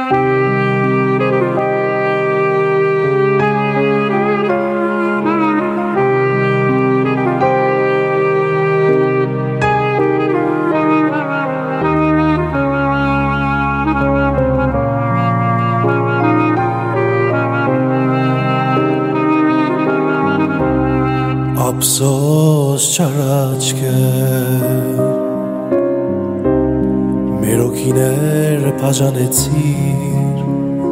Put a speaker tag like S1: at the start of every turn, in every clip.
S1: افسوس չարաջ կեր մեր օքիները բաժանեցիր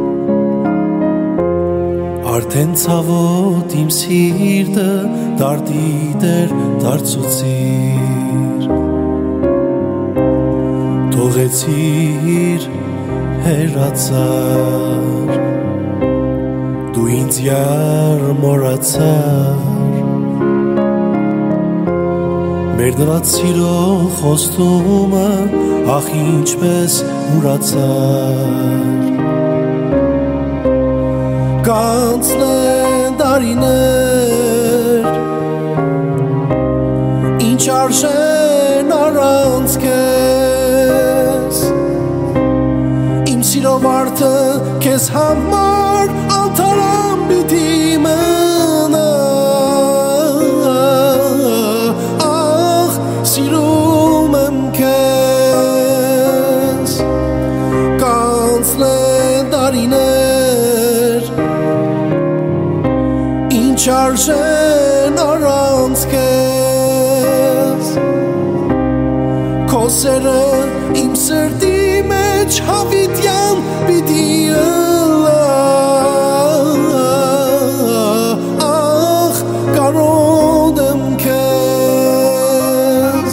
S1: արդեն ցավոտ իմ սիրտը դարդի դեր դարձուցիր թողեցիր հեռացար դու ինձ յարմորացար մեր դված սիրո խոստումը ախ ինչպես ուրացար կանցնեն տարիներ ինչ արժեն առանց քեզ իմ սիրո վարդը քեզ համար անթարամ պիտի մնա սիրում եմ քեզ կանցնեն տարիներ ինչ արժեն առանց քեզ քո սերը իմ սրտի մեջ հավիտյան պիտի ահ կարոտ եմ քեզ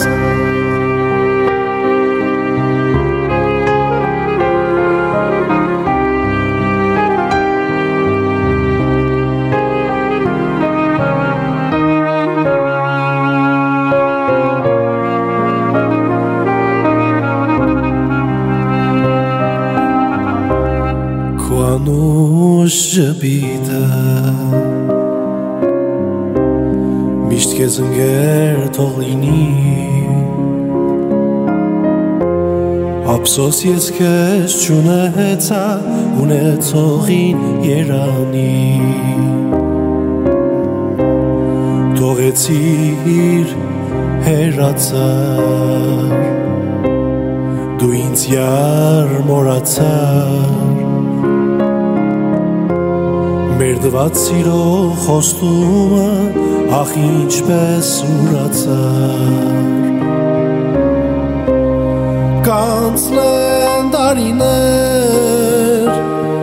S1: Անուշ ժպիտը միշտ քեզ ընկեր թող լինի ափսոս ես քեզ չունեցա ունեցողին երանի թողեցիր հեռացար դու ինձ յարմորացար մեր դված սիրո խոստումը ախ ինչպես ուրացար կանցնեն տարիներ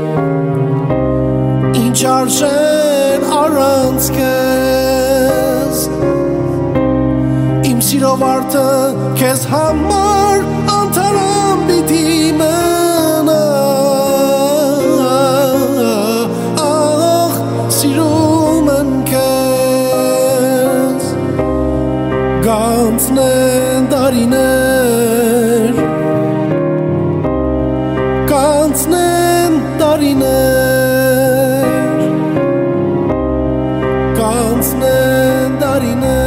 S1: ինչ արժեն առանց քեզ իմ սիրո վարդը քեզ համար անթարամ պիտի մնա սիրում եմ քեզ կանցնեն տարիներ կանցնեն տարիներ կանցնեն տարիներ